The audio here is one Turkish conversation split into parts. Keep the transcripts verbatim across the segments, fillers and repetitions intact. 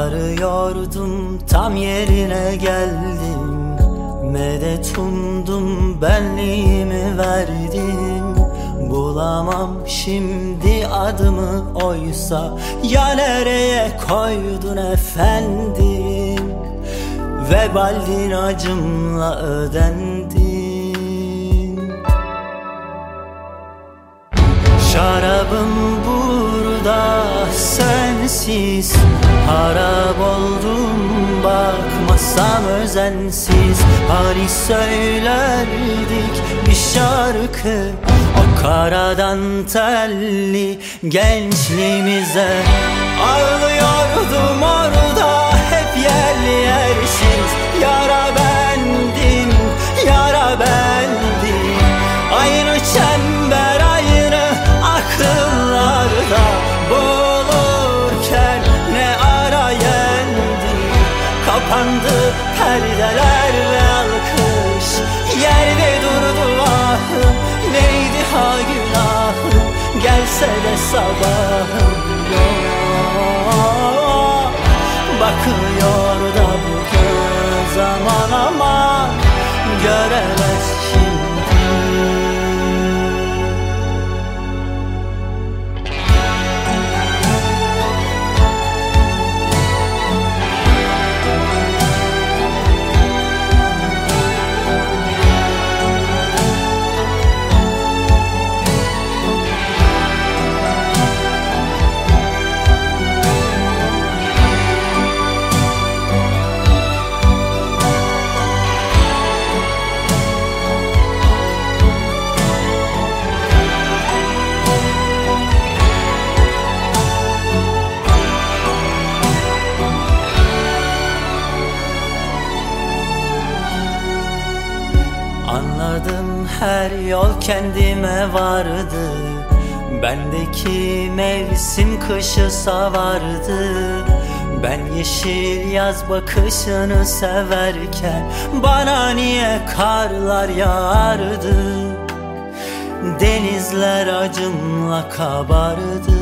Arıyordum, tam yerine geldim. Medet umdum, benliğimi verdim. Bulamam şimdi adımı, oysa ya nereye koydun efendim? Vebaldin acımla ödendin. Şarabım burada sensiz, harap oldum bakmasam özensiz. Hani söylerdik bir şarkı, o karadan telli gençliğimize. Ağlıyordum orada hep yerli yersiz. Yara bendim, yara bendim. Aynı çember, aynı akıllarda boğulurken ne ara yendim. Kapandı perdeler ve alkış, yerde durdu ahım. Neydi ha günahım, gelse de sabahım yok. Bakıyor da bu göz aman aman, göremez şimdi. Anladım, her yol kendime vardı. Bendeki mevsim kışı savardı. Ben yeşil yaz bakışını severken bana niye karlar yağardı? Denizler acımla kabardı.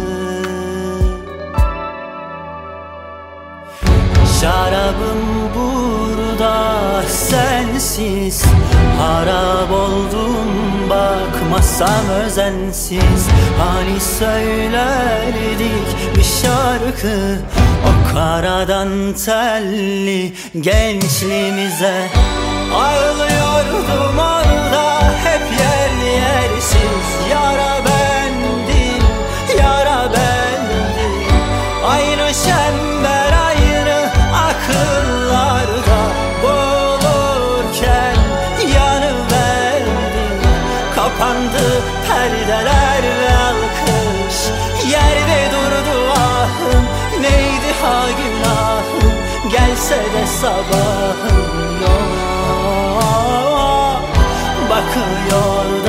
Şarabım burada sensiz, harap oldum bakmasam özensiz. Hani söylerdik bir şarkı, o karadan telli gençliğimize. Ağlıyordum orada hep yerli yersiz. Yara bendim, yara bendim. Aynı çember, aynı akıllarda boğulurken yanıverdim. Kapandı perdeler ve alkış, yerde durdu ahım. Neydi ha günahım, gelse de sabahım yok. Bakıyor